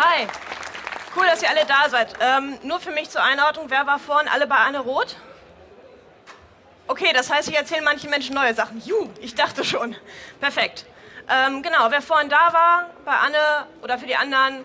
Hi, cool, dass ihr alle da seid. Nur für mich zur Einordnung, wer war vorhin alle bei Anne Roth? Okay, das heißt, ich erzähle manchen Menschen neue Sachen. Ich dachte schon. Perfekt. Genau, wer vorhin da war, bei Anne oder für die anderen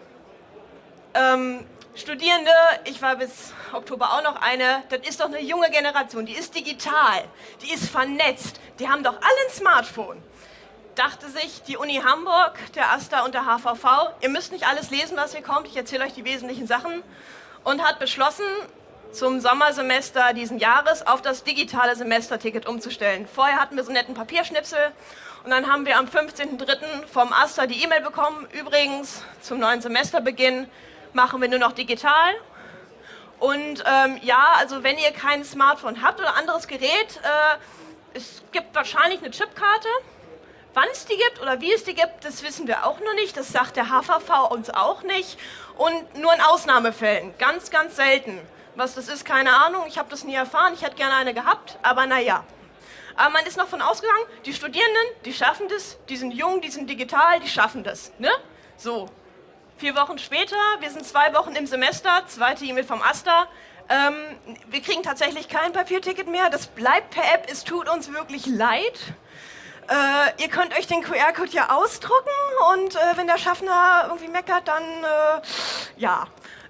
Studierende, ich war bis Oktober auch noch eine, das ist doch eine junge Generation, die ist digital, die ist vernetzt, die haben doch alle ein Smartphone. Dachte sich die Uni Hamburg, der AStA und der HVV, ihr müsst nicht alles lesen, was hier kommt, ich erzähle euch die wesentlichen Sachen, und hat beschlossen, zum Sommersemester diesen Jahres auf das digitale Semesterticket umzustellen. Vorher hatten wir so einen netten Papierschnipsel und dann haben wir am 15.03. vom AStA die E-Mail bekommen, übrigens zum neuen Semesterbeginn machen wir nur noch digital. Und ja, also wenn ihr kein Smartphone habt oder anderes Gerät, es gibt wahrscheinlich eine Chipkarte. Wann es die gibt oder wie es die gibt, das wissen wir auch noch nicht. Das sagt der HVV uns auch nicht. Und nur in Ausnahmefällen, ganz, ganz selten. Was das ist, keine Ahnung. Ich habe das nie erfahren. Ich hätte gerne eine gehabt, aber naja. Aber man ist noch von ausgegangen, die Studierenden, die schaffen das. Die sind jung, die sind digital, die schaffen das. Ne? So. 4 Wochen später, wir sind 2 Wochen im Semester, zweite E-Mail vom AStA. Wir kriegen tatsächlich kein Papierticket mehr. Das bleibt per App. Es tut uns wirklich leid. Ihr könnt euch den QR-Code ja ausdrucken und wenn der Schaffner irgendwie meckert, dann ja.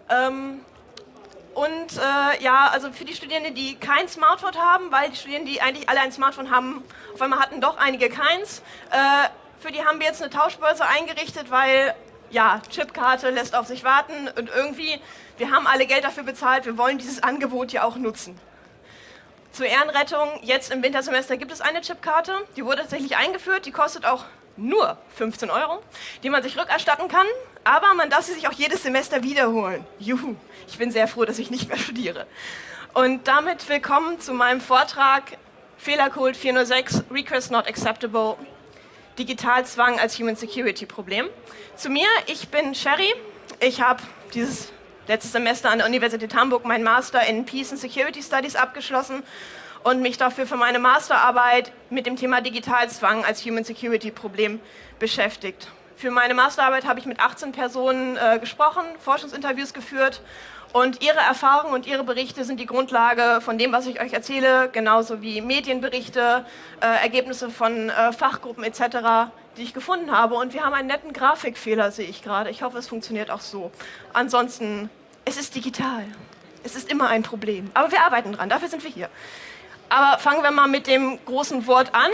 Ja, also für die Studierenden, die kein Smartphone haben, weil die Studierenden, die eigentlich alle ein Smartphone haben, auf einmal hatten doch einige keins. Für die haben wir jetzt eine Tauschbörse eingerichtet, weil ja, Chipkarte lässt auf sich warten und irgendwie, wir haben alle Geld dafür bezahlt, wir wollen dieses Angebot ja auch nutzen. Zur Ehrenrettung, jetzt im Wintersemester gibt es eine Chipkarte, die wurde tatsächlich eingeführt, die kostet auch nur 15 €, die man sich rückerstatten kann, aber man darf sie sich auch jedes Semester wiederholen. Juhu, ich bin sehr froh, dass ich nicht mehr studiere. Und damit willkommen zu meinem Vortrag Fehlercode 406, Request Not Acceptable, Digitalzwang als Human Security Problem. Zu mir, ich bin Sherry, ich habe dieses letztes Semester an der Universität Hamburg meinen Master in Peace and Security Studies abgeschlossen und mich dafür für meine Masterarbeit mit dem Thema Digitalzwang als Human Security Problem beschäftigt. Für meine Masterarbeit habe ich mit 18 Personen gesprochen, Forschungsinterviews geführt und ihre Erfahrungen und ihre Berichte sind die Grundlage von dem, was ich euch erzähle, genauso wie Medienberichte, Ergebnisse von Fachgruppen etc., die ich gefunden habe. Und wir haben einen netten Grafikfehler, sehe ich gerade. Ich hoffe, es funktioniert auch so. Ansonsten, es ist digital. Es ist immer ein Problem. Aber wir arbeiten dran, dafür sind wir hier. Aber fangen wir mal mit dem großen Wort an.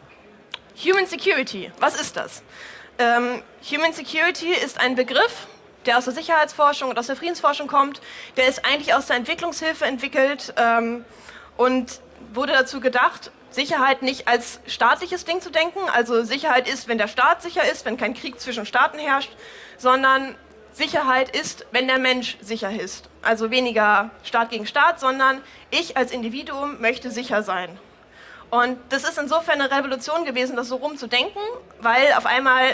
Human Security, was ist das? Human Security ist ein Begriff, der aus der Sicherheitsforschung und aus der Friedensforschung kommt. Der ist eigentlich aus der Entwicklungshilfe entwickelt und wurde dazu gedacht, Sicherheit nicht als staatliches Ding zu denken. Also Sicherheit ist, wenn der Staat sicher ist, wenn kein Krieg zwischen Staaten herrscht, sondern Sicherheit ist, wenn der Mensch sicher ist. Also weniger Staat gegen Staat, sondern ich als Individuum möchte sicher sein. Und das ist insofern eine Revolution gewesen, das so rumzudenken, weil auf einmal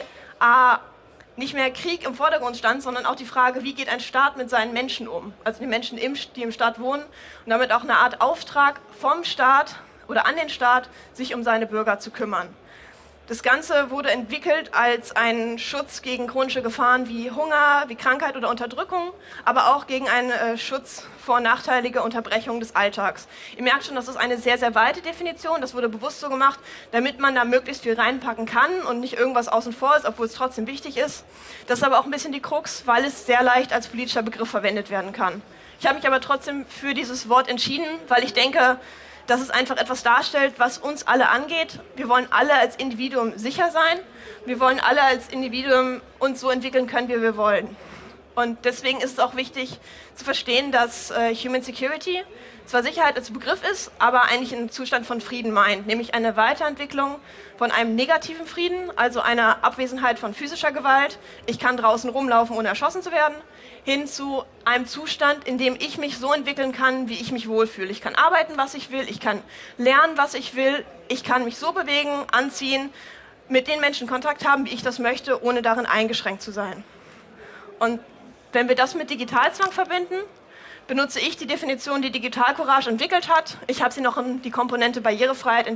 nicht mehr Krieg im Vordergrund stand, sondern auch die Frage, wie geht ein Staat mit seinen Menschen um? Also die Menschen, die im Staat wohnen und damit auch eine Art Auftrag vom Staat oder an den Staat, sich um seine Bürger zu kümmern. Das Ganze wurde entwickelt als ein Schutz gegen chronische Gefahren wie Hunger, wie Krankheit oder Unterdrückung, aber auch gegen einen Schutz vor nachteiliger Unterbrechung des Alltags. Ihr merkt schon, das ist eine sehr, sehr weite Definition. Das wurde bewusst so gemacht, damit man da möglichst viel reinpacken kann und nicht irgendwas außen vor ist, obwohl es trotzdem wichtig ist. Das ist aber auch ein bisschen die Krux, weil es sehr leicht als politischer Begriff verwendet werden kann. Ich habe mich aber trotzdem für dieses Wort entschieden, weil ich denke, dass es einfach etwas darstellt, was uns alle angeht. Wir wollen alle als Individuum sicher sein. Wir wollen alle als Individuum uns so entwickeln können, wie wir wollen. Und deswegen ist es auch wichtig zu verstehen, dass Human Security zwar Sicherheit als Begriff ist, aber eigentlich einen Zustand von Frieden meint, nämlich eine Weiterentwicklung von einem negativen Frieden, also einer Abwesenheit von physischer Gewalt. Ich kann draußen rumlaufen, ohne erschossen zu werden, hin zu einem Zustand, in dem ich mich so entwickeln kann, wie ich mich wohlfühle. Ich kann arbeiten, was ich will, ich kann lernen, was ich will, ich kann mich so bewegen, anziehen, mit den Menschen Kontakt haben, wie ich das möchte, ohne darin eingeschränkt zu sein. Und wenn wir das mit Digitalzwang verbinden, benutze ich die Definition, die Digital Courage entwickelt hat. Ich habe sie noch in die Komponente Barrierefreiheit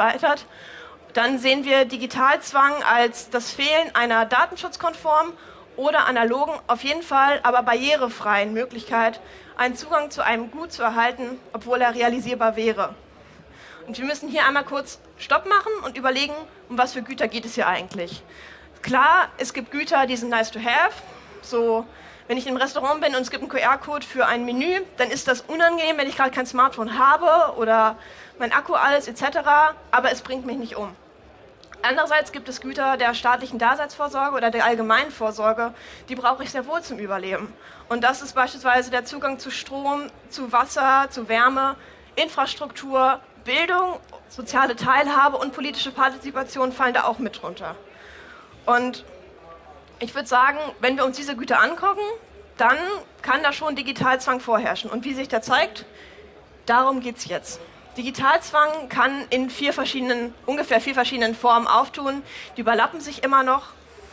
erweitert. Dann sehen wir Digitalzwang als das Fehlen einer datenschutzkonformen oder analogen, auf jeden Fall aber barrierefreien Möglichkeit, einen Zugang zu einem Gut zu erhalten, obwohl er realisierbar wäre. Und wir müssen hier einmal kurz Stopp machen und überlegen, um was für Güter geht es hier eigentlich. Klar, es gibt Güter, die sind nice to have. So, wenn ich im Restaurant bin und es gibt einen QR-Code für ein Menü, dann ist das unangenehm, wenn ich gerade kein Smartphone habe oder mein Akku alles etc., aber es bringt mich nicht um. Andererseits gibt es Güter der staatlichen Daseinsvorsorge oder der allgemeinen Vorsorge, die brauche ich sehr wohl zum Überleben. Und das ist beispielsweise der Zugang zu Strom, zu Wasser, zu Wärme, Infrastruktur, Bildung, soziale Teilhabe und politische Partizipation fallen da auch mit drunter. Und ich würde sagen, wenn wir uns diese Güter angucken, dann kann da schon Digitalzwang vorherrschen. Und wie sich der zeigt, darum geht es jetzt. Digitalzwang kann in ungefähr vier verschiedenen Formen auftun. Die überlappen sich immer noch.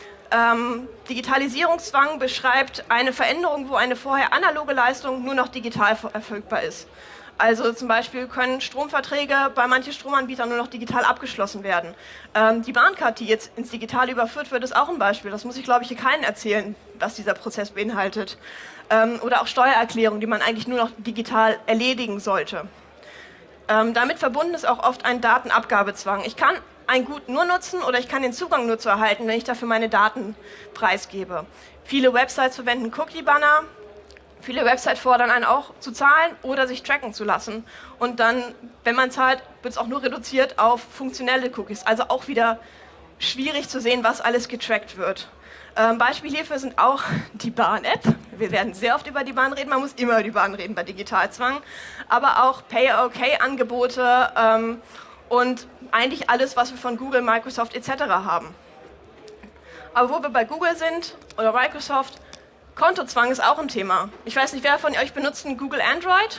Digitalisierungszwang beschreibt eine Veränderung, wo eine vorher analoge Leistung nur noch digital verfügbar ist. Also zum Beispiel können Stromverträge bei manchen Stromanbietern nur noch digital abgeschlossen werden. Die Bahncard, die jetzt ins Digitale überführt wird, ist auch ein Beispiel. Das muss ich, glaube ich, hier keinen erzählen, was dieser Prozess beinhaltet. Oder auch Steuererklärungen, die man eigentlich nur noch digital erledigen sollte. Damit verbunden ist auch oft ein Datenabgabezwang. Ich kann ein Gut nur nutzen oder ich kann den Zugang nur zu erhalten, wenn ich dafür meine Daten preisgebe. Viele Websites verwenden Cookie-Banner. Viele Websites fordern einen auch zu zahlen oder sich tracken zu lassen. Und dann, wenn man zahlt, wird es auch nur reduziert auf funktionelle Cookies. Also auch wieder schwierig zu sehen, was alles getrackt wird. Beispiel hierfür sind auch die Bahn-App. Wir werden sehr oft über die Bahn reden, man muss immer über die Bahn reden bei Digitalzwang. Aber auch Pay-OK-Angebote und eigentlich alles, was wir von Google, Microsoft etc. haben. Aber wo wir bei Google sind oder Microsoft, Kontozwang ist auch ein Thema. Ich weiß nicht, wer von euch benutzt ein Google Android?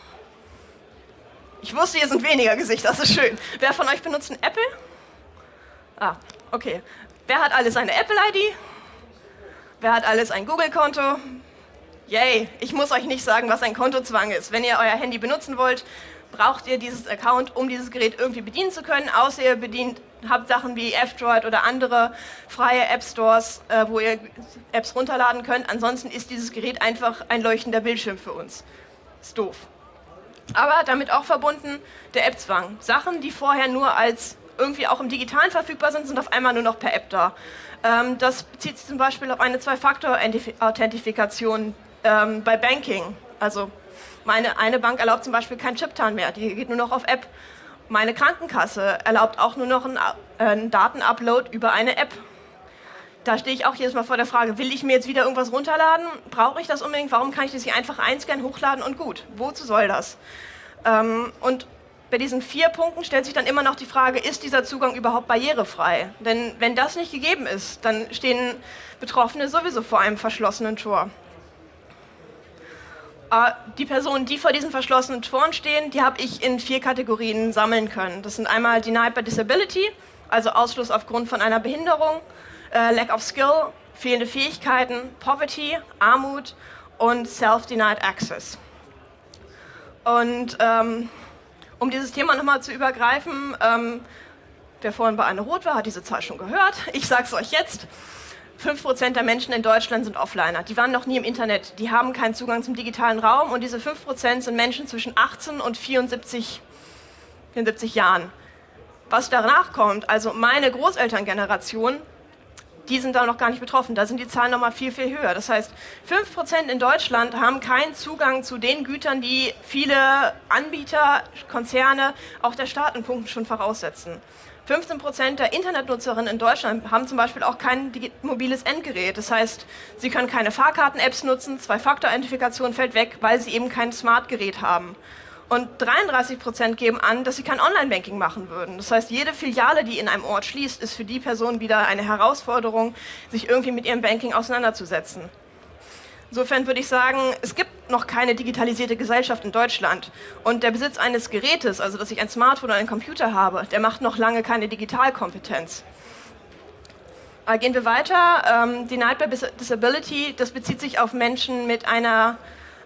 Ich wusste, hier sind weniger Gesichter, das ist schön. Wer von euch benutzt ein Apple? Ah, okay. Wer hat alles eine Apple-ID? Wer hat alles ein Google-Konto? Yay, ich muss euch nicht sagen, was ein Kontozwang ist. Wenn ihr euer Handy benutzen wollt, braucht ihr dieses Account, um dieses Gerät irgendwie bedienen zu können, außer ihr habt Sachen wie F-Droid oder andere freie App-Stores, wo ihr Apps runterladen könnt. Ansonsten ist dieses Gerät einfach ein leuchtender Bildschirm für uns. Ist doof. Aber damit auch verbunden der App-Zwang. Sachen, die vorher nur als irgendwie auch im Digitalen verfügbar sind, sind auf einmal nur noch per App da. Das bezieht sich zum Beispiel auf eine Zwei-Faktor-Authentifikation bei Banking. Also eine Bank erlaubt zum Beispiel kein Chiptan mehr, die geht nur noch auf App. Meine Krankenkasse erlaubt auch nur noch einen Datenupload über eine App. Da stehe ich auch jedes Mal vor der Frage, will ich mir jetzt wieder irgendwas runterladen? Brauche ich das unbedingt? Warum kann ich das hier einfach einscannen, hochladen und gut? Wozu soll das? Und bei diesen 4 Punkten stellt sich dann immer noch die Frage, ist dieser Zugang überhaupt barrierefrei? Denn wenn das nicht gegeben ist, dann stehen Betroffene sowieso vor einem verschlossenen Tor. Die Personen, die vor diesen verschlossenen Toren stehen, die habe ich in 4 Kategorien sammeln können. Das sind einmal Denied by Disability, also Ausschluss aufgrund von einer Behinderung, Lack of Skill, fehlende Fähigkeiten, Poverty, Armut und Self-Denied Access. Und um dieses Thema nochmal zu übergreifen, wer vorhin bei Anne Roth war, hat diese Zahl schon gehört. Ich sage es euch jetzt. 5% der Menschen in Deutschland sind Offliner. Die waren noch nie im Internet. Die haben keinen Zugang zum digitalen Raum. Und diese 5% sind Menschen zwischen 18 und 74 Jahren. Was danach kommt, also meine Großelterngeneration, die sind da noch gar nicht betroffen. Da sind die Zahlen noch mal viel, viel höher. Das heißt, 5% in Deutschland haben keinen Zugang zu den Gütern, die viele Anbieter, Konzerne, auch der Staatenpunkten schon voraussetzen. 15% der Internetnutzerinnen in Deutschland haben zum Beispiel auch kein mobiles Endgerät. Das heißt, sie können keine Fahrkarten-Apps nutzen, Zwei-Faktor-Identifikation fällt weg, weil sie eben kein Smart-Gerät haben. Und 33% geben an, dass sie kein Online-Banking machen würden. Das heißt, jede Filiale, die in einem Ort schließt, ist für die Person wieder eine Herausforderung, sich irgendwie mit ihrem Banking auseinanderzusetzen. Insofern würde ich sagen, es gibt noch keine digitalisierte Gesellschaft in Deutschland. Und der Besitz eines Gerätes, also dass ich ein Smartphone oder einen Computer habe, der macht noch lange keine Digitalkompetenz. Gehen wir weiter. Denied by Disability, das bezieht sich auf Menschen mit einer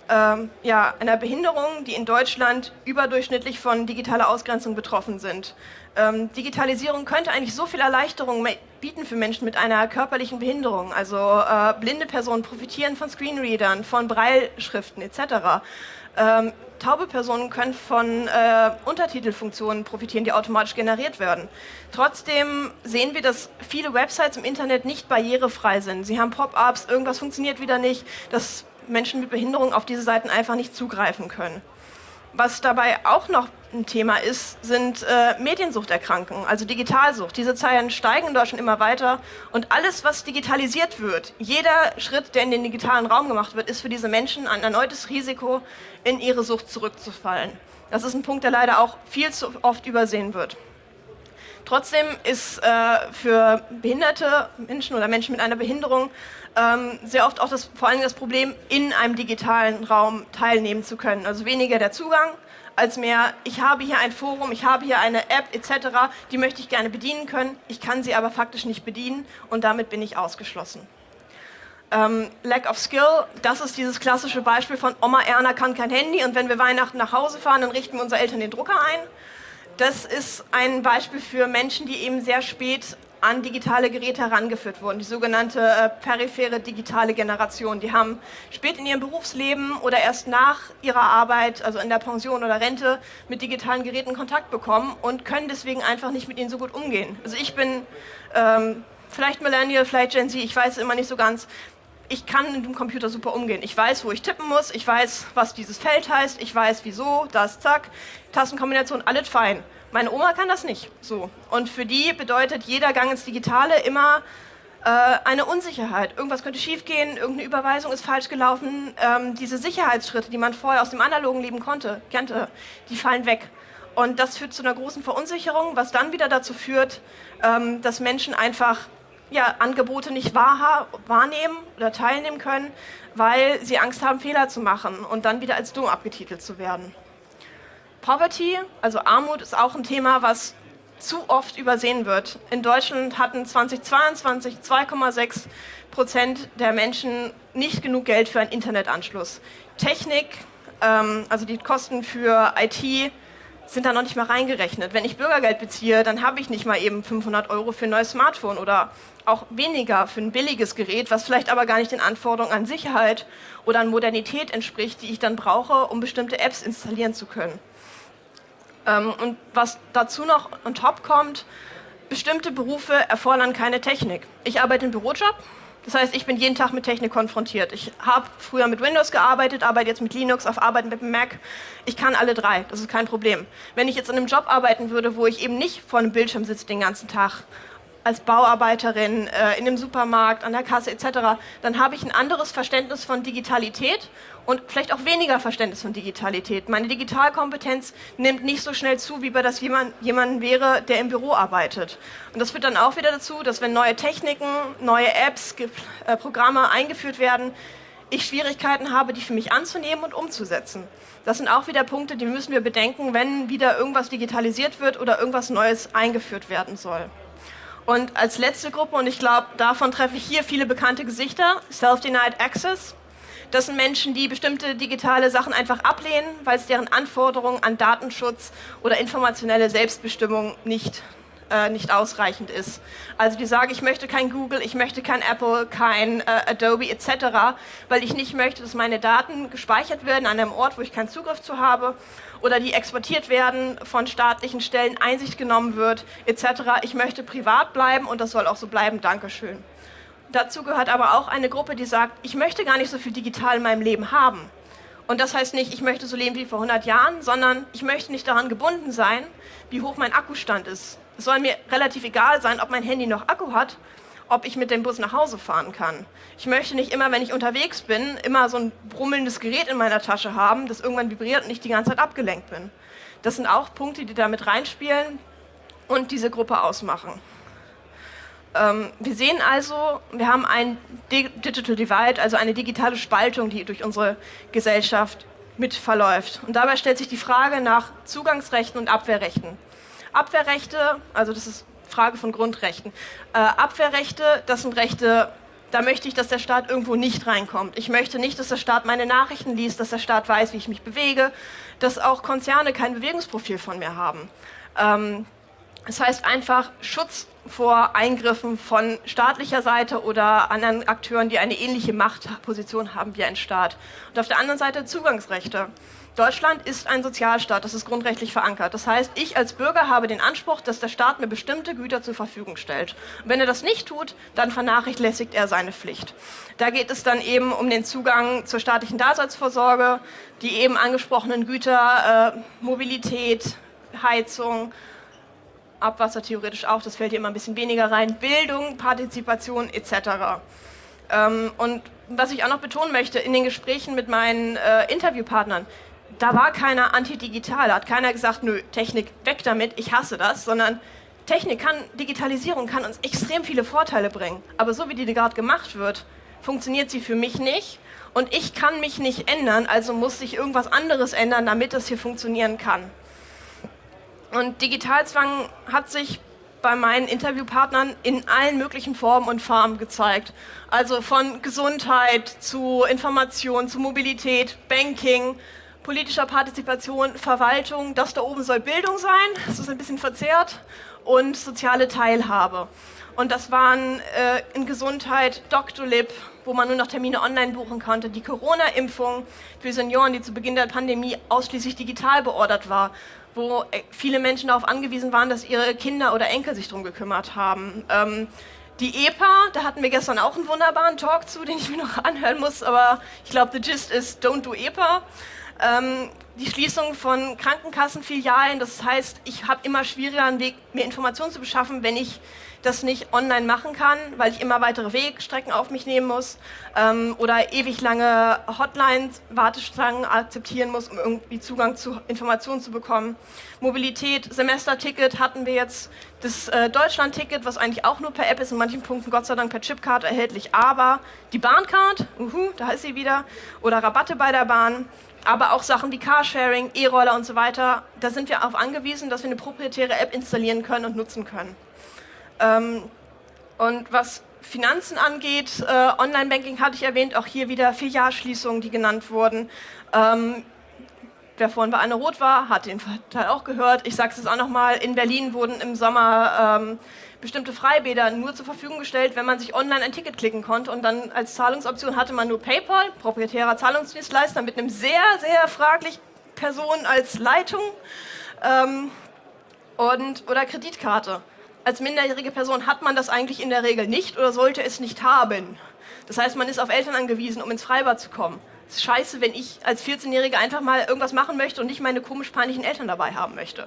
einer Behinderung, die in Deutschland überdurchschnittlich von digitaler Ausgrenzung betroffen sind. Digitalisierung könnte eigentlich so viel Erleichterung bieten für Menschen mit einer körperlichen Behinderung. Also blinde Personen profitieren von Screenreadern, von Brailleschriften etc. Taube Personen können von Untertitelfunktionen profitieren, die automatisch generiert werden. Trotzdem sehen wir, dass viele Websites im Internet nicht barrierefrei sind. Sie haben Pop-ups, irgendwas funktioniert wieder nicht, dass Menschen mit Behinderung auf diese Seiten einfach nicht zugreifen können. Was dabei auch noch ein Thema ist, sind Mediensuchterkrankungen, also Digitalsucht. Diese Zahlen steigen in Deutschland immer weiter und alles, was digitalisiert wird, jeder Schritt, der in den digitalen Raum gemacht wird, ist für diese Menschen ein erneutes Risiko, in ihre Sucht zurückzufallen. Das ist ein Punkt, der leider auch viel zu oft übersehen wird. Trotzdem ist für behinderte Menschen oder Menschen mit einer Behinderung sehr oft auch vor allem das Problem, in einem digitalen Raum teilnehmen zu können. Also weniger der Zugang, als mehr, ich habe hier ein Forum, ich habe hier eine App etc., die möchte ich gerne bedienen können, ich kann sie aber faktisch nicht bedienen und damit bin ich ausgeschlossen. Lack of Skill, das ist dieses klassische Beispiel von Oma Erna kann kein Handy und wenn wir Weihnachten nach Hause fahren, dann richten wir unsere Eltern den Drucker ein. Das ist ein Beispiel für Menschen, die eben sehr spät an digitale Geräte herangeführt wurden, die sogenannte periphere digitale Generation. Die haben spät in ihrem Berufsleben oder erst nach ihrer Arbeit, also in der Pension oder Rente, mit digitalen Geräten Kontakt bekommen und können deswegen einfach nicht mit ihnen so gut umgehen. Also ich bin vielleicht Millennial, vielleicht Gen Z, ich weiß es immer nicht so ganz. Ich kann mit dem Computer super umgehen. Ich weiß, wo ich tippen muss, ich weiß, was dieses Feld heißt, ich weiß, wieso, das, zack, Tastenkombination, alles fein. Meine Oma kann das nicht so. Und für die bedeutet jeder Gang ins Digitale immer eine Unsicherheit. Irgendwas könnte schiefgehen, irgendeine Überweisung ist falsch gelaufen. Diese Sicherheitsschritte, die man vorher aus dem analogen Leben kannte, die fallen weg. Und das führt zu einer großen Verunsicherung, was dann wieder dazu führt, dass Menschen einfach Angebote nicht wahrnehmen oder teilnehmen können, weil sie Angst haben, Fehler zu machen und dann wieder als dumm abgetitelt zu werden. Poverty, also Armut, ist auch ein Thema, was zu oft übersehen wird. In Deutschland hatten 2022 2,6% der Menschen nicht genug Geld für einen Internetanschluss. Technik, also die Kosten für IT, sind da noch nicht mal reingerechnet. Wenn ich Bürgergeld beziehe, dann habe ich nicht mal eben 500 € für ein neues Smartphone oder auch weniger für ein billiges Gerät, was vielleicht aber gar nicht den Anforderungen an Sicherheit oder an Modernität entspricht, die ich dann brauche, um bestimmte Apps installieren zu können. Und was dazu noch on top kommt, bestimmte Berufe erfordern keine Technik. Ich arbeite im Bürojob, das heißt, ich bin jeden Tag mit Technik konfrontiert. Ich habe früher mit Windows gearbeitet, arbeite jetzt mit Linux, arbeite mit dem Mac. Ich kann alle drei, das ist kein Problem. Wenn ich jetzt in einem Job arbeiten würde, wo ich eben nicht vor einem Bildschirm sitze den ganzen Tag, als Bauarbeiterin, in einem Supermarkt, an der Kasse etc., dann habe ich ein anderes Verständnis von Digitalität und vielleicht auch weniger Verständnis von Digitalität. Meine Digitalkompetenz nimmt nicht so schnell zu, wie bei das jemand wäre, der im Büro arbeitet. Und das führt dann auch wieder dazu, dass wenn neue Techniken, neue Apps, Programme eingeführt werden, ich Schwierigkeiten habe, die für mich anzunehmen und umzusetzen. Das sind auch wieder Punkte, die müssen wir bedenken, wenn wieder irgendwas digitalisiert wird oder irgendwas Neues eingeführt werden soll. Und als letzte Gruppe, und ich glaube, davon treffe ich hier viele bekannte Gesichter, Self-Denied Access. Das sind Menschen, die bestimmte digitale Sachen einfach ablehnen, weil es deren Anforderungen an Datenschutz oder informationelle Selbstbestimmung nicht ausreichend ist. Also die sagen, ich möchte kein Google, ich möchte kein Apple, kein Adobe etc., weil ich nicht möchte, dass meine Daten gespeichert werden an einem Ort, wo ich keinen Zugriff zu habe oder die exportiert werden, von staatlichen Stellen Einsicht genommen wird etc. Ich möchte privat bleiben und das soll auch so bleiben. Dankeschön. Dazu gehört aber auch eine Gruppe, die sagt, ich möchte gar nicht so viel digital in meinem Leben haben. Und das heißt nicht, ich möchte so leben wie vor 100 Jahren, sondern ich möchte nicht daran gebunden sein, wie hoch mein Akkustand ist. Es soll mir relativ egal sein, ob mein Handy noch Akku hat, ob ich mit dem Bus nach Hause fahren kann. Ich möchte nicht immer, wenn ich unterwegs bin, immer so ein brummelndes Gerät in meiner Tasche haben, das irgendwann vibriert und ich die ganze Zeit abgelenkt bin. Das sind auch Punkte, die da mit reinspielen und diese Gruppe ausmachen. Wir sehen also, wir haben ein Digital Divide, also eine digitale Spaltung, die durch unsere Gesellschaft mit verläuft. Und dabei stellt sich die Frage nach Zugangsrechten und Abwehrrechten. Abwehrrechte, also das ist Frage von Grundrechten. Abwehrrechte, das sind Rechte da möchte ich, dass der Staat irgendwo nicht reinkommt. Ich möchte nicht, dass der Staat meine Nachrichten liest, dass der Staat weiß, wie ich mich bewege, dass auch Konzerne kein Bewegungsprofil von mir haben. Das heißt einfach Schutz vor Eingriffen von staatlicher Seite oder anderen Akteuren, die eine ähnliche Machtposition haben wie ein Staat. Und auf der anderen Seite Zugangsrechte. Deutschland ist ein Sozialstaat, das ist grundrechtlich verankert. Das heißt, ich als Bürger habe den Anspruch, dass der Staat mir bestimmte Güter zur Verfügung stellt. Und wenn er das nicht tut, dann vernachlässigt er seine Pflicht. Da geht es dann eben um den Zugang zur staatlichen Daseinsvorsorge, die eben angesprochenen Güter, Mobilität, Heizung, Abwasser theoretisch auch, das fällt hier immer ein bisschen weniger rein, Bildung, Partizipation etc. Und was ich auch noch betonen möchte, in den Gesprächen mit meinen Interviewpartnern, da war keiner antidigital, da hat keiner gesagt, nö, Technik, weg damit, ich hasse das, sondern Digitalisierung kann uns extrem viele Vorteile bringen, aber so wie die gerade gemacht wird, funktioniert sie für mich nicht und ich kann mich nicht ändern, also muss sich irgendwas anderes ändern, damit das hier funktionieren kann. Und Digitalzwang hat sich bei meinen Interviewpartnern in allen möglichen Formen und Farben gezeigt. Also von Gesundheit zu Information, zu Mobilität, Banking, politischer Partizipation, Verwaltung. Das da oben soll Bildung sein, das ist ein bisschen verzerrt, und soziale Teilhabe. Und das waren in Gesundheit Doctolib, wo man nur noch Termine online buchen konnte, die Corona-Impfung für Senioren, die zu Beginn der Pandemie ausschließlich digital beordert war, wo viele Menschen darauf angewiesen waren, dass ihre Kinder oder Enkel sich darum gekümmert haben. Die EPA, da hatten wir gestern auch einen wunderbaren Talk zu, den ich mir noch anhören muss, aber ich glaube, the gist ist, don't do EPA. Die Schließung von Krankenkassenfilialen, das heißt, ich habe immer schwieriger einen Weg, mir Informationen zu beschaffen, wenn ich das nicht online machen kann, weil ich immer weitere Wegstrecken auf mich nehmen muss oder ewig lange Hotlines, Warteschlangen akzeptieren muss, um irgendwie Zugang zu Informationen zu bekommen. Mobilität, Semesterticket hatten wir jetzt, das Deutschland-Ticket, was eigentlich auch nur per App ist, in manchen Punkten Gott sei Dank per Chipcard erhältlich, aber die Bahncard, da ist sie wieder, oder Rabatte bei der Bahn, aber auch Sachen wie Carsharing, E-Roller und so weiter, da sind wir darauf angewiesen, dass wir eine proprietäre App installieren können und nutzen können. Und was Finanzen angeht, Online-Banking hatte ich erwähnt, auch hier wieder Filialschließungen, die genannt wurden. Wer vorhin bei Anne Roth war, hat den Teil auch gehört. Ich sage es jetzt auch nochmal, in Berlin wurden im Sommer bestimmte Freibäder nur zur Verfügung gestellt, wenn man sich online ein Ticket klicken konnte. Und dann als Zahlungsoption hatte man nur PayPal, proprietärer Zahlungsdienstleister, mit einem sehr, sehr fraglichen Person als Leitung oder Kreditkarte. Als minderjährige Person hat man das eigentlich in der Regel nicht oder sollte es nicht haben. Das heißt, man ist auf Eltern angewiesen, um ins Freibad zu kommen. Es ist scheiße, wenn ich als 14-Jährige einfach mal irgendwas machen möchte und nicht meine komisch peinlichen Eltern dabei haben möchte.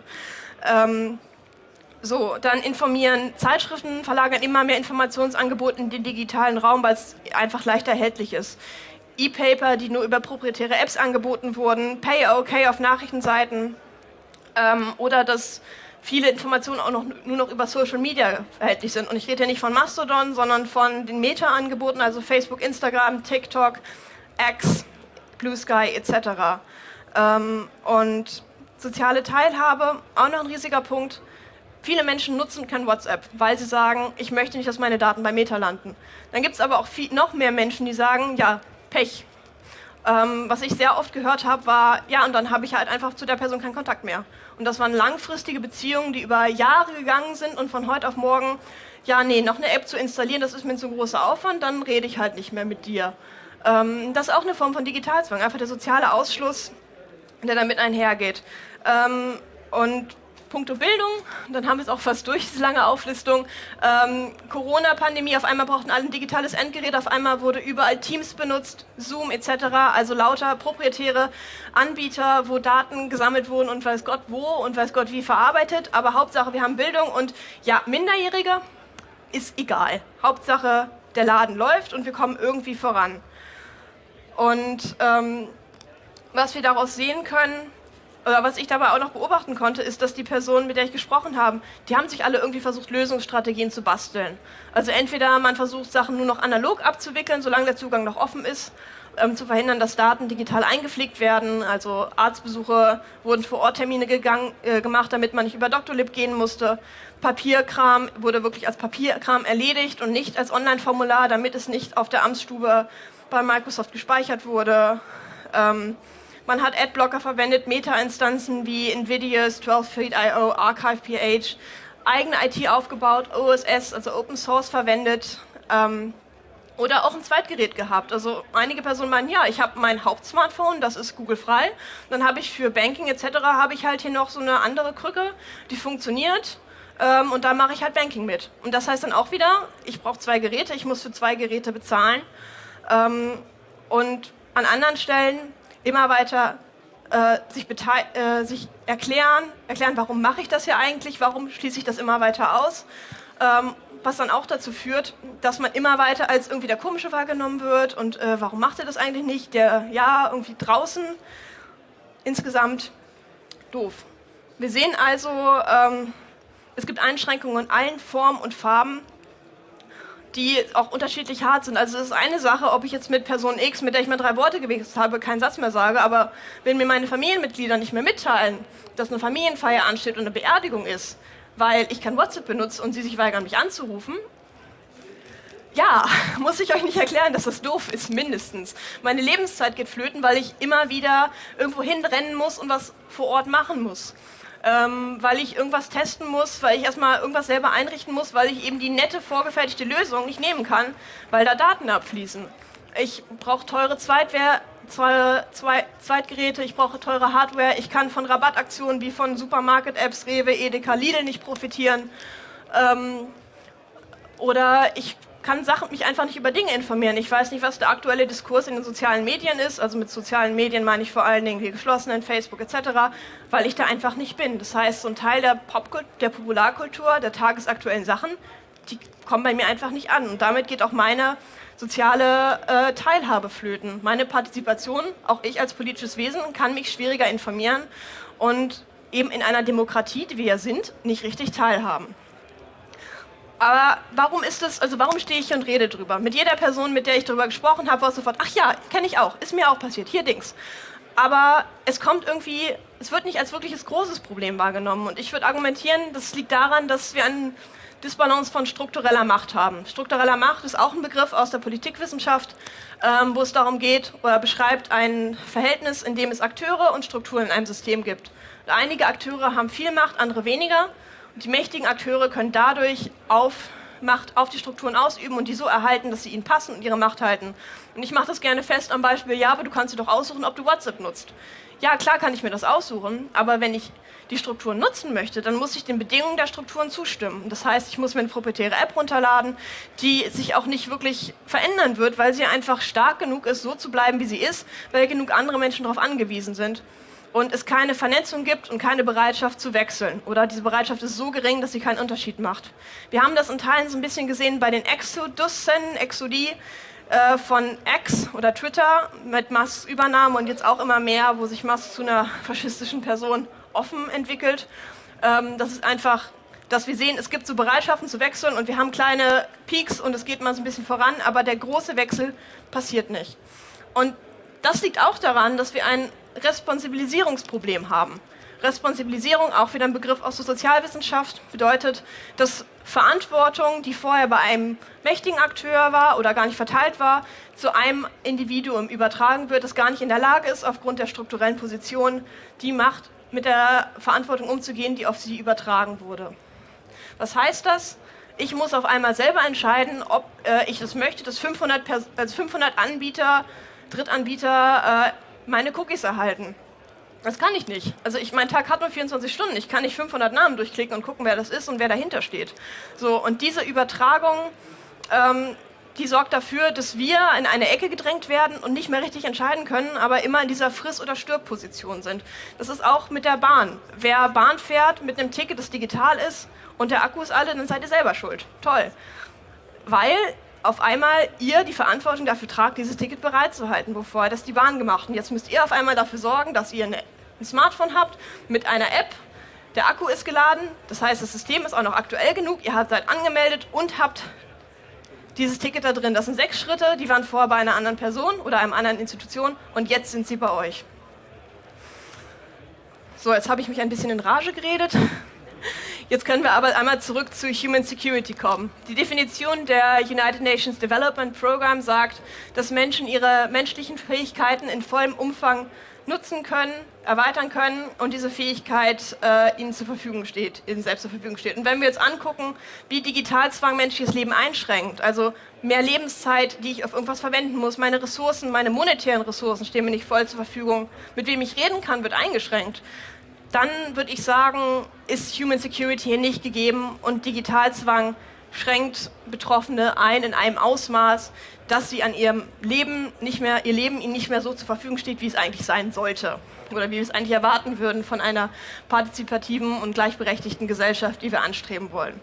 Dann informieren. Zeitschriften verlagern immer mehr Informationsangebote in den digitalen Raum, weil es einfach leichter erhältlich ist. E-Paper, die nur über proprietäre Apps angeboten wurden, Pay-OK auf Nachrichtenseiten oder dass viele Informationen auch nur noch über Social Media erhältlich sind. Und ich rede hier nicht von Mastodon, sondern von den Meta-Angeboten, also Facebook, Instagram, TikTok, X, Blue Sky etc. Und soziale Teilhabe, auch noch ein riesiger Punkt. Viele Menschen nutzen kein WhatsApp, weil sie sagen, ich möchte nicht, dass meine Daten bei Meta landen. Dann gibt es aber auch noch mehr Menschen, die sagen, ja, Pech. Was ich sehr oft gehört habe, war, ja, und dann habe ich halt einfach zu der Person keinen Kontakt mehr. Und das waren langfristige Beziehungen, die über Jahre gegangen sind und von heute auf morgen, ja, nee, noch eine App zu installieren, das ist mir zu großer Aufwand, dann rede ich halt nicht mehr mit dir. Das ist auch eine Form von Digitalzwang, einfach der soziale Ausschluss, der damit einhergeht. Und puncto Bildung, dann haben wir es auch fast durch, diese lange Auflistung. Corona-Pandemie, auf einmal brauchten alle ein digitales Endgerät, auf einmal wurde überall Teams benutzt, Zoom etc., also lauter proprietäre Anbieter, wo Daten gesammelt wurden und weiß Gott wo und weiß Gott wie verarbeitet, aber Hauptsache wir haben Bildung und ja, Minderjährige ist egal. Hauptsache der Laden läuft und wir kommen irgendwie voran. Und was wir daraus sehen können, oder was ich dabei auch noch beobachten konnte, ist, dass die Personen, mit der ich gesprochen habe, die haben sich alle irgendwie versucht, Lösungsstrategien zu basteln. Also entweder man versucht, Sachen nur noch analog abzuwickeln, solange der Zugang noch offen ist, zu verhindern, dass Daten digital eingepflegt werden. Also Arztbesuche wurden vor Ort Termine gemacht, damit man nicht über Doctolib gehen musste. Papierkram wurde wirklich als Papierkram erledigt und nicht als Online-Formular, damit es nicht auf der Amtsstube bei Microsoft gespeichert wurde. Man hat Adblocker verwendet, Meta-Instanzen wie NVIDIA's 12-Feet.io, Archive.ph, eigene IT aufgebaut, OSS, also Open Source verwendet. Oder auch ein Zweitgerät gehabt. Also einige Personen meinen, ja, ich habe mein Hauptsmartphone, das ist Google-frei. Dann habe ich für Banking etc. habe ich halt hier noch so eine andere Krücke, die funktioniert. Und da mache ich halt Banking mit. Und das heißt dann auch wieder, ich brauche 2 Geräte, ich muss für 2 Geräte bezahlen. Und an anderen Stellen immer weiter sich erklären, warum mache ich das hier eigentlich, warum schließe ich das immer weiter aus. Was dann auch dazu führt, dass man immer weiter als irgendwie der Komische wahrgenommen wird und warum macht er das eigentlich nicht, der ja irgendwie draußen, insgesamt doof. Wir sehen also, es gibt Einschränkungen in allen Formen und Farben, die auch unterschiedlich hart sind. Also es ist eine Sache, ob ich jetzt mit Person X, mit der ich mal 3 Worte gewechselt habe, keinen Satz mehr sage, aber wenn mir meine Familienmitglieder nicht mehr mitteilen, dass eine Familienfeier ansteht und eine Beerdigung ist, weil ich kein WhatsApp benutze und sie sich weigern, mich anzurufen, ja, muss ich euch nicht erklären, dass das doof ist, mindestens. Meine Lebenszeit geht flöten, weil ich immer wieder irgendwo hinrennen muss und was vor Ort machen muss. Weil ich irgendwas testen muss, weil ich erstmal irgendwas selber einrichten muss, weil ich eben die nette, vorgefertigte Lösung nicht nehmen kann, weil da Daten abfließen. Ich brauche teure Zweitgeräte, ich brauche teure Hardware, ich kann von Rabattaktionen wie von Supermarket-Apps, Rewe, Edeka, Lidl nicht profitieren. Oder ich kann mich einfach nicht über Dinge informieren. Ich weiß nicht, was der aktuelle Diskurs in den sozialen Medien ist. Also mit sozialen Medien meine ich vor allen Dingen die geschlossenen, Facebook etc., weil ich da einfach nicht bin. Das heißt, so ein Teil der Popularkultur, der tagesaktuellen Sachen, die kommen bei mir einfach nicht an. Und damit geht auch meine soziale Teilhabe flöten. Meine Partizipation, auch ich als politisches Wesen, kann mich schwieriger informieren und eben in einer Demokratie, die wir ja sind, nicht richtig teilhaben. Aber warum stehe ich hier und rede drüber? Mit jeder Person, mit der ich darüber gesprochen habe, war es sofort, ach ja, kenne ich auch, ist mir auch passiert, hier Dings. Aber es wird nicht als wirkliches großes Problem wahrgenommen. Und ich würde argumentieren, das liegt daran, dass wir eine Disbalance von struktureller Macht haben. Struktureller Macht ist auch ein Begriff aus der Politikwissenschaft, wo es darum geht oder beschreibt ein Verhältnis, in dem es Akteure und Strukturen in einem System gibt. Und einige Akteure haben viel Macht, andere weniger. Und die mächtigen Akteure können dadurch Macht auf die Strukturen ausüben und die so erhalten, dass sie ihnen passen und ihre Macht halten. Und ich mache das gerne fest am Beispiel, ja, aber du kannst dir doch aussuchen, ob du WhatsApp nutzt. Ja, klar kann ich mir das aussuchen, aber wenn ich die Strukturen nutzen möchte, dann muss ich den Bedingungen der Strukturen zustimmen. Das heißt, ich muss mir eine proprietäre App runterladen, die sich auch nicht wirklich verändern wird, weil sie einfach stark genug ist, so zu bleiben, wie sie ist, weil genug andere Menschen darauf angewiesen sind. Und es keine Vernetzung gibt und keine Bereitschaft zu wechseln. Oder diese Bereitschaft ist so gering, dass sie keinen Unterschied macht. Wir haben das in Teilen so ein bisschen gesehen bei den Exodie von X oder Twitter mit Musks Übernahme und jetzt auch immer mehr, wo sich Musk zu einer faschistischen Person offen entwickelt. Das ist einfach, dass wir sehen, es gibt so Bereitschaften zu wechseln und wir haben kleine Peaks und es geht mal so ein bisschen voran, aber der große Wechsel passiert nicht. Und das liegt auch daran, dass wir ein Responsibilisierungsproblem haben. Responsibilisierung, auch wieder ein Begriff aus der Sozialwissenschaft, bedeutet, dass Verantwortung, die vorher bei einem mächtigen Akteur war oder gar nicht verteilt war, zu einem Individuum übertragen wird, das gar nicht in der Lage ist, aufgrund der strukturellen Position die Macht mit der Verantwortung umzugehen, die auf sie übertragen wurde. Was heißt das? Ich muss auf einmal selber entscheiden, ob ich das möchte, dass 500 Drittanbieter meine Cookies erhalten. Das kann ich nicht. Also mein Tag hat nur 24 Stunden. Ich kann nicht 500 Namen durchklicken und gucken, wer das ist und wer dahinter steht. So, und diese Übertragung, die sorgt dafür, dass wir in eine Ecke gedrängt werden und nicht mehr richtig entscheiden können, aber immer in dieser Friss- oder Stirb-Position sind. Das ist auch mit der Bahn. Wer Bahn fährt mit einem Ticket, das digital ist und der Akku ist alle, dann seid ihr selber schuld. Toll. Weil auf einmal ihr die Verantwortung dafür tragt, dieses Ticket bereitzuhalten, bevor das die Bahn gemacht hat. Und jetzt müsst ihr auf einmal dafür sorgen, dass ihr eine ein Smartphone habt mit einer App, der Akku ist geladen, das heißt, das System ist auch noch aktuell genug, ihr seid angemeldet und habt dieses Ticket da drin. Das sind 6 Schritte, die waren vorher bei einer anderen Person oder einer anderen Institution und jetzt sind sie bei euch. So, jetzt habe ich mich ein bisschen in Rage geredet. Jetzt können wir aber einmal zurück zu Human Security kommen. Die Definition der United Nations Development Program sagt, dass Menschen ihre menschlichen Fähigkeiten in vollem Umfang nutzen können, erweitern können und diese Fähigkeit ihnen zur Verfügung steht, ihnen selbst zur Verfügung steht. Und wenn wir jetzt angucken, wie Digitalzwang menschliches Leben einschränkt, also mehr Lebenszeit, die ich auf irgendwas verwenden muss, meine Ressourcen, meine monetären Ressourcen stehen mir nicht voll zur Verfügung, mit wem ich reden kann, wird eingeschränkt, dann würde ich sagen, ist Human Security hier nicht gegeben und Digitalzwang schränkt Betroffene ein in einem Ausmaß, dass sie an ihr Leben ihnen nicht mehr so zur Verfügung steht, wie es eigentlich sein sollte. Oder wie wir es eigentlich erwarten würden von einer partizipativen und gleichberechtigten Gesellschaft, die wir anstreben wollen.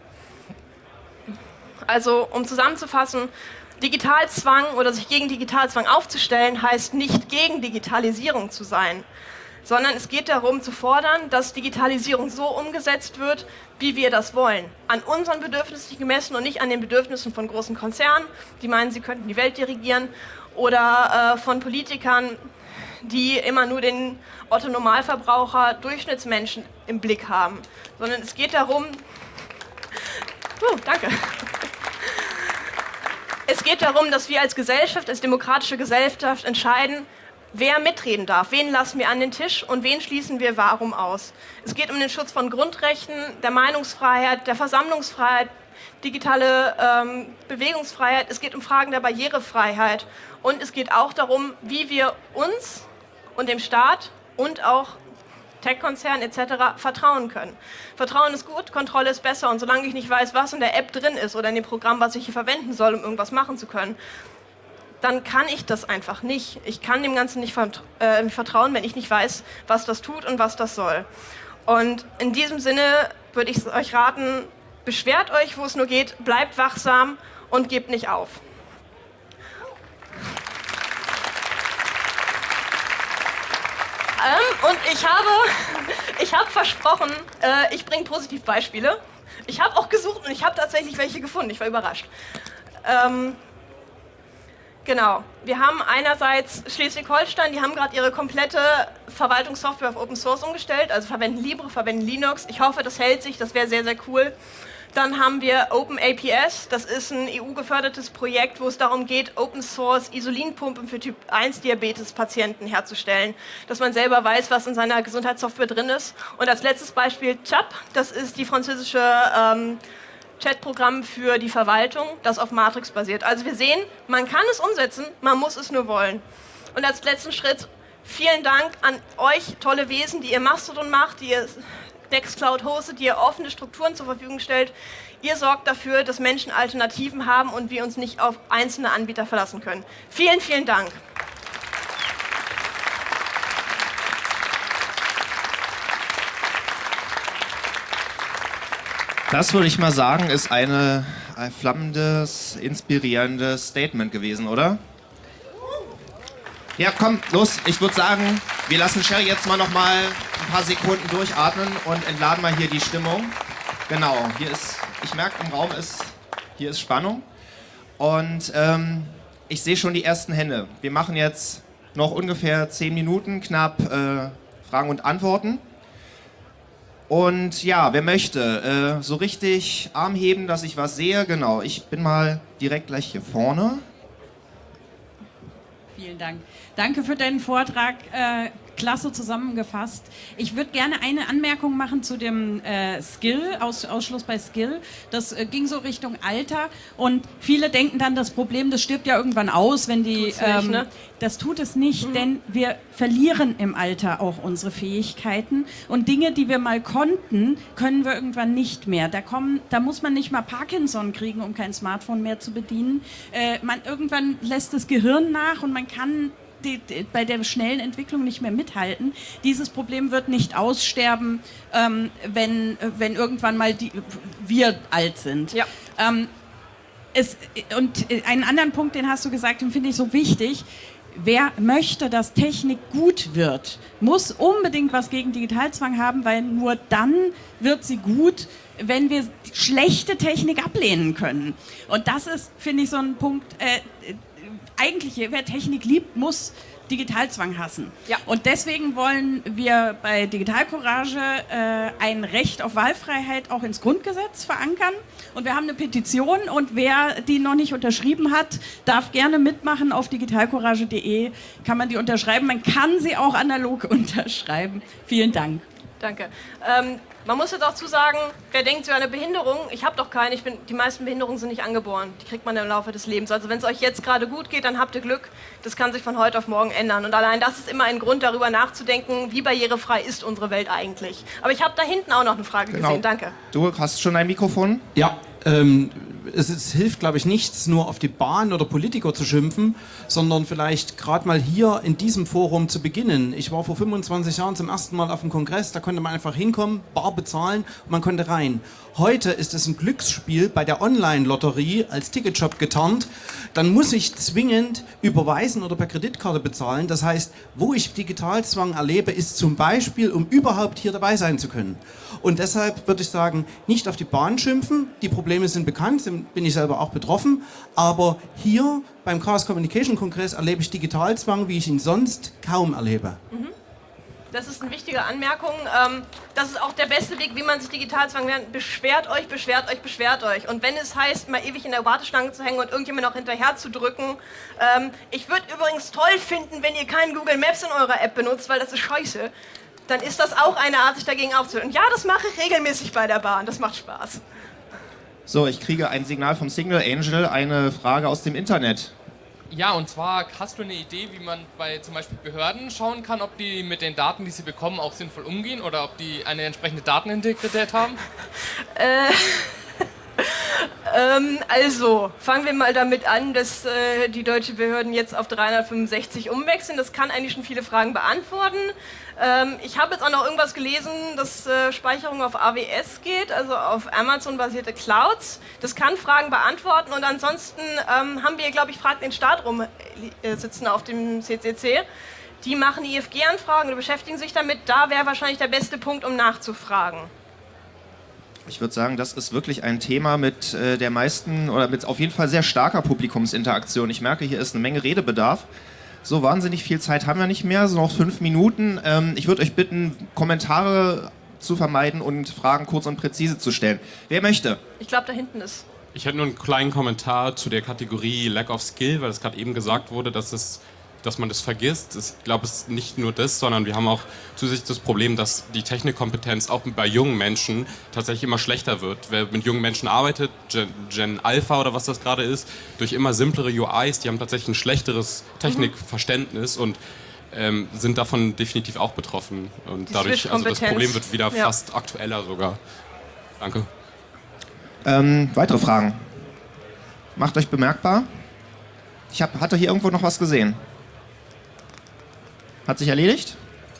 Also, um zusammenzufassen, Digitalzwang oder sich gegen Digitalzwang aufzustellen, heißt nicht gegen Digitalisierung zu sein, sondern es geht darum zu fordern, dass Digitalisierung so umgesetzt wird, wie wir das wollen. An unseren Bedürfnissen gemessen und nicht an den Bedürfnissen von großen Konzernen, die meinen, sie könnten die Welt dirigieren, oder von Politikern, die immer nur den Otto-Normalverbraucher, Durchschnittsmenschen im Blick haben. Sondern es geht darum... danke. Es geht darum, dass wir als Gesellschaft, als demokratische Gesellschaft entscheiden, wer mitreden darf, wen lassen wir an den Tisch und wen schließen wir warum aus. Es geht um den Schutz von Grundrechten, der Meinungsfreiheit, der Versammlungsfreiheit, digitale Bewegungsfreiheit. Es geht um Fragen der Barrierefreiheit und es geht auch darum, wie wir uns und dem Staat und auch Tech-Konzernen etc. vertrauen können. Vertrauen ist gut, Kontrolle ist besser und solange ich nicht weiß, was in der App drin ist oder in dem Programm, was ich hier verwenden soll, um irgendwas machen zu können, dann kann ich das einfach nicht. Ich kann dem Ganzen nicht vertrauen, wenn ich nicht weiß, was das tut und was das soll. Und in diesem Sinne würde ich euch raten, beschwert euch, wo es nur geht, bleibt wachsam und gebt nicht auf. Und ich habe versprochen, ich bringe Positivbeispiele. Ich habe auch gesucht und ich habe tatsächlich welche gefunden. Ich war überrascht. Genau. Wir haben einerseits Schleswig-Holstein, die haben gerade ihre komplette Verwaltungssoftware auf Open Source umgestellt, also verwenden Libre, verwenden Linux. Ich hoffe, das hält sich, das wäre sehr, sehr cool. Dann haben wir OpenAPS, das ist ein EU-gefördertes Projekt, wo es darum geht, Open-Source-Insulinpumpen für Typ-1-Diabetes-Patienten herzustellen, dass man selber weiß, was in seiner Gesundheitssoftware drin ist. Und als letztes Beispiel CHAP, das ist die französische Chatprogramm für die Verwaltung, das auf Matrix basiert. Also wir sehen, man kann es umsetzen, man muss es nur wollen. Und als letzten Schritt, vielen Dank an euch, tolle Wesen, die ihr Mastodon macht, die ihr Nextcloud hostet, die ihr offene Strukturen zur Verfügung stellt. Ihr sorgt dafür, dass Menschen Alternativen haben und wir uns nicht auf einzelne Anbieter verlassen können. Vielen, vielen Dank. Das würde ich mal sagen, ist ein flammendes, inspirierendes Statement gewesen, oder? Ja, komm, los. Ich würde sagen, wir lassen Sherry jetzt mal noch mal ein paar Sekunden durchatmen und entladen mal hier die Stimmung. Genau, hier ist, ich merke, im Raum hier ist Spannung. Und ich sehe schon die ersten Hände. Wir machen jetzt noch ungefähr 10 Minuten, knapp Fragen und Antworten. Und ja, wer möchte, so richtig Arm heben, dass ich was sehe? Genau, ich bin mal direkt gleich hier vorne. Vielen Dank. Danke für deinen Vortrag. Klasse zusammengefasst. Ich würde gerne eine Anmerkung machen zu dem Ausschluss bei Skill. Das ging so Richtung Alter und viele denken dann, das Problem, das stirbt ja irgendwann aus, wenn die... Nicht, ne? Das tut es nicht, denn wir verlieren im Alter auch unsere Fähigkeiten und Dinge, die wir mal konnten, können wir irgendwann nicht mehr. Da muss man nicht mal Parkinson kriegen, um kein Smartphone mehr zu bedienen. Irgendwann lässt das Gehirn nach und man kann bei der schnellen Entwicklung nicht mehr mithalten. Dieses Problem wird nicht aussterben, wenn irgendwann mal wir alt sind. Ja. Und einen anderen Punkt, den hast du gesagt, den finde ich so wichtig. wer möchte, dass Technik gut wird, muss unbedingt was gegen Digitalzwang haben, weil nur dann wird sie gut, wenn wir schlechte Technik ablehnen können. Und das ist, finde ich, so ein Punkt, eigentlich, wer Technik liebt, muss Digitalzwang hassen. Ja. Und deswegen wollen wir bei Digitalcourage ein Recht auf Wahlfreiheit auch ins Grundgesetz verankern. Und wir haben eine Petition und wer die noch nicht unterschrieben hat, darf gerne mitmachen. Auf digitalcourage.de kann man die unterschreiben. Man kann sie auch analog unterschreiben. Vielen Dank. Danke. Man muss jetzt dazu sagen, wer denkt, so eine Behinderung, ich habe doch keine, die meisten Behinderungen sind nicht angeboren. Die kriegt man im Laufe des Lebens. Also wenn es euch jetzt gerade gut geht, dann habt ihr Glück. Das kann sich von heute auf morgen ändern. Und allein das ist immer ein Grund, darüber nachzudenken, wie barrierefrei ist unsere Welt eigentlich. Aber ich habe da hinten auch noch eine Frage gesehen. Danke. Du hast schon ein Mikrofon? Ja, es hilft, glaube ich, nichts, nur auf die Bahn oder Politiker zu schimpfen, sondern vielleicht gerade mal hier in diesem Forum zu beginnen. Ich war vor 25 Jahren zum ersten Mal auf dem Kongress, da konnte man einfach hinkommen, bar bezahlen und man konnte rein. Heute ist es ein Glücksspiel bei der Online-Lotterie als Ticketshop getarnt. Dann muss ich zwingend überweisen oder per Kreditkarte bezahlen. Das heißt, wo ich Digitalzwang erlebe, ist zum Beispiel, um überhaupt hier dabei sein zu können. Und deshalb würde ich sagen, nicht auf die Bahn schimpfen. Die Probleme sind bekannt, bin ich selber auch betroffen. Aber hier beim Chaos Communication Kongress erlebe ich Digitalzwang, wie ich ihn sonst kaum erlebe. Das ist eine wichtige Anmerkung. Das ist auch der beste Weg, wie man sich Digitalzwang lernt. Beschwert euch, beschwert euch, beschwert euch. Und wenn es heißt, mal ewig in der Warteschlange zu hängen und irgendjemand noch hinterher zu drücken. Ich würde übrigens toll finden, wenn ihr kein Google Maps in eurer App benutzt, weil das ist scheiße. Dann ist das auch eine Art, sich dagegen aufzuhören. Und ja, das mache ich regelmäßig bei der Bahn. Das macht Spaß. So, ich kriege ein Signal vom Signal Angel, eine Frage aus dem Internet. Ja, und zwar hast du eine Idee, wie man bei zum Beispiel Behörden schauen kann, ob die mit den Daten, die sie bekommen, auch sinnvoll umgehen oder ob die eine entsprechende Datenintegrität haben? Also, fangen wir mal damit an, dass die deutschen Behörden jetzt auf 365 umwechseln. Das kann eigentlich schon viele Fragen beantworten. Ich habe jetzt auch noch irgendwas gelesen, dass Speicherung auf AWS geht, also auf Amazon-basierte Clouds. Das kann Fragen beantworten und ansonsten haben wir, glaube ich, Frag den Staat rum sitzen auf dem CCC. Die machen IFG-Anfragen oder beschäftigen sich damit. Da wäre wahrscheinlich der beste Punkt, um nachzufragen. Ich würde sagen, das ist wirklich ein Thema mit der meisten oder mit auf jeden Fall sehr starker Publikumsinteraktion. Ich merke, hier ist eine Menge Redebedarf. So wahnsinnig viel Zeit haben wir nicht mehr, so noch 5 Minuten. Ich würde euch bitten, Kommentare zu vermeiden und Fragen kurz und präzise zu stellen. Wer möchte? Ich glaube, da hinten ist. Ich hätte nur einen kleinen Kommentar zu der Kategorie Lack of Skill, weil es gerade eben gesagt wurde, dass man das vergisst. Ich glaube, es ist nicht nur das, sondern wir haben auch zusätzlich das Problem, dass die Technikkompetenz auch bei jungen Menschen tatsächlich immer schlechter wird. Wer mit jungen Menschen arbeitet, Gen Alpha oder was das gerade ist, durch immer simplere UIs, die haben tatsächlich ein schlechteres Technikverständnis und sind davon definitiv auch betroffen. Und dadurch, also das Problem wird wieder fast aktueller sogar. Danke. Weitere Fragen? Macht euch bemerkbar. Ich hatte hier irgendwo noch was gesehen. Hat sich erledigt?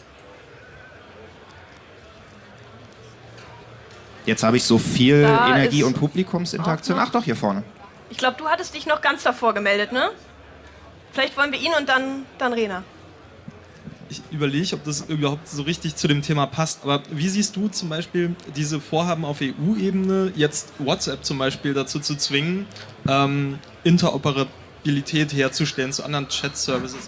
Jetzt habe ich so viel Da Energie ist und Publikumsinteraktion. Ach doch, hier vorne. Ich glaube, du hattest dich noch ganz davor gemeldet, ne? Vielleicht wollen wir ihn und dann Rena. Ich überlege, ob das überhaupt so richtig zu dem Thema passt. Aber wie siehst du zum Beispiel diese Vorhaben auf EU-Ebene, jetzt WhatsApp zum Beispiel dazu zu zwingen, Interoperabilität herzustellen zu anderen Chat-Services?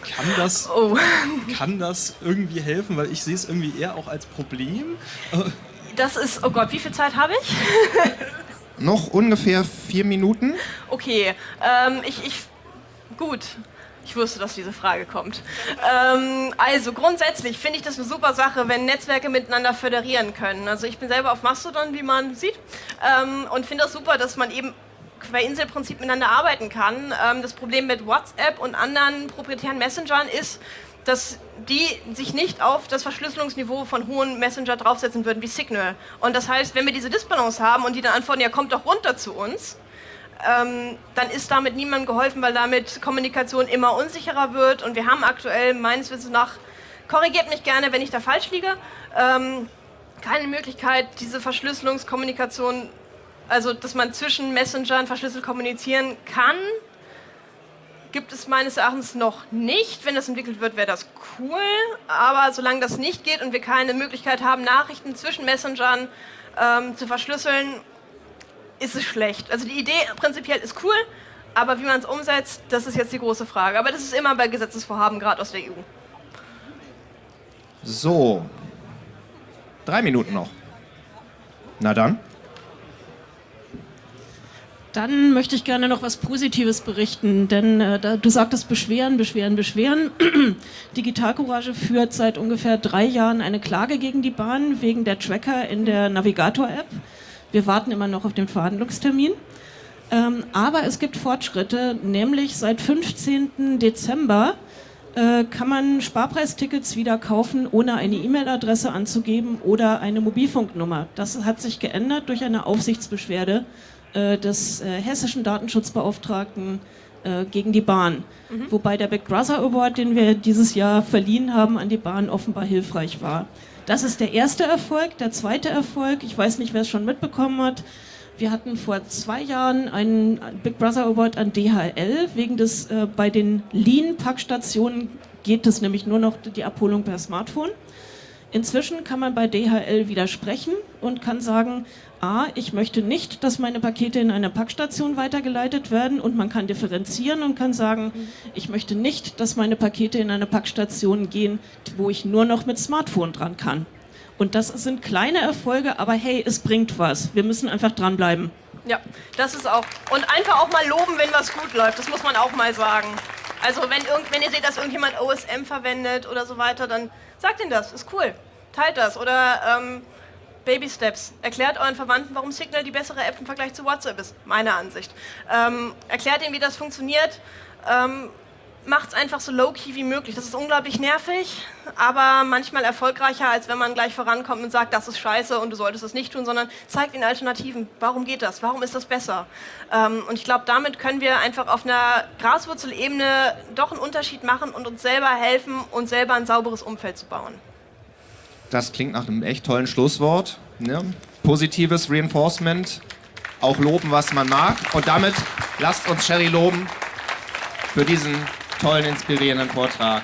Kann das irgendwie helfen? Weil ich sehe es irgendwie eher auch als Problem. Das ist, oh Gott, wie viel Zeit habe ich? Noch ungefähr 4 Minuten. Okay, gut. Ich wusste, dass diese Frage kommt. Also grundsätzlich finde ich das eine super Sache, wenn Netzwerke miteinander föderieren können. Also ich bin selber auf Mastodon, wie man sieht, und finde das super, dass man eben bei Inselprinzip miteinander arbeiten kann. Das Problem mit WhatsApp und anderen proprietären Messengern ist, dass die sich nicht auf das Verschlüsselungsniveau von hohen Messenger draufsetzen würden, wie Signal. Und das heißt, wenn wir diese Disbalance haben und die dann antworten, ja, kommt doch runter zu uns, dann ist damit niemandem geholfen, weil damit Kommunikation immer unsicherer wird. Und wir haben aktuell, meines Wissens nach, korrigiert mich gerne, wenn ich da falsch liege, keine Möglichkeit, diese Verschlüsselungskommunikation, also dass man zwischen Messengern verschlüsselt kommunizieren kann. gibt es meines Erachtens noch nicht. Wenn das entwickelt wird, wäre das cool. Aber solange das nicht geht und wir keine Möglichkeit haben, Nachrichten zwischen Messengern zu verschlüsseln, ist es schlecht. Also die Idee prinzipiell ist cool, aber wie man es umsetzt, das ist jetzt die große Frage. Aber das ist immer bei Gesetzesvorhaben, gerade aus der EU. So, 3 Minuten noch. Na dann. Dann möchte ich gerne noch was Positives berichten, denn du sagtest Beschweren. Digitalcourage führt seit ungefähr 3 Jahren eine Klage gegen die Bahn wegen der Tracker in der Navigator-App. Wir warten immer noch auf den Verhandlungstermin. Aber es gibt Fortschritte, nämlich seit 15. Dezember kann man Sparpreistickets wieder kaufen, ohne eine E-Mail-Adresse anzugeben oder eine Mobilfunknummer. Das hat sich geändert durch eine Aufsichtsbeschwerde des hessischen Datenschutzbeauftragten gegen die Bahn. Wobei der Big Brother Award, den wir dieses Jahr verliehen haben, an die Bahn offenbar hilfreich war. Das ist der erste Erfolg. Der zweite Erfolg, ich weiß nicht, wer es schon mitbekommen hat, wir hatten vor 2 Jahren einen Big Brother Award an DHL, wegen des, bei den Lean-Packstationen geht es nämlich nur noch die Abholung per Smartphone. Inzwischen kann man bei DHL widersprechen und kann sagen, ich möchte nicht, dass meine Pakete in eine Packstation weitergeleitet werden, und man kann differenzieren und kann sagen, ich möchte nicht, dass meine Pakete in eine Packstation gehen, wo ich nur noch mit Smartphone dran kann. Und das sind kleine Erfolge, aber hey, es bringt was. Wir müssen einfach dranbleiben. Ja, das ist auch. Und einfach auch mal loben, wenn was gut läuft. Das muss man auch mal sagen. Also wenn ihr seht, dass irgendjemand OSM verwendet oder so weiter, dann sagt ihnen das. Ist cool. Teilt das. Oder Baby Steps. Erklärt euren Verwandten, warum Signal die bessere App im Vergleich zu WhatsApp ist. Meine Ansicht. Erklärt ihnen, wie das funktioniert. Macht es einfach so low-key wie möglich. Das ist unglaublich nervig, aber manchmal erfolgreicher, als wenn man gleich vorankommt und sagt, das ist scheiße und du solltest es nicht tun, sondern zeigt ihnen Alternativen. Warum geht das? Warum ist das besser? Und ich glaube, damit können wir einfach auf einer Graswurzelebene doch einen Unterschied machen und uns selber helfen, uns selber ein sauberes Umfeld zu bauen. Das klingt nach einem echt tollen Schlusswort. Ne? Positives Reinforcement, auch loben, was man mag. Und damit lasst uns Sherry loben für diesen tollen, inspirierenden Vortrag.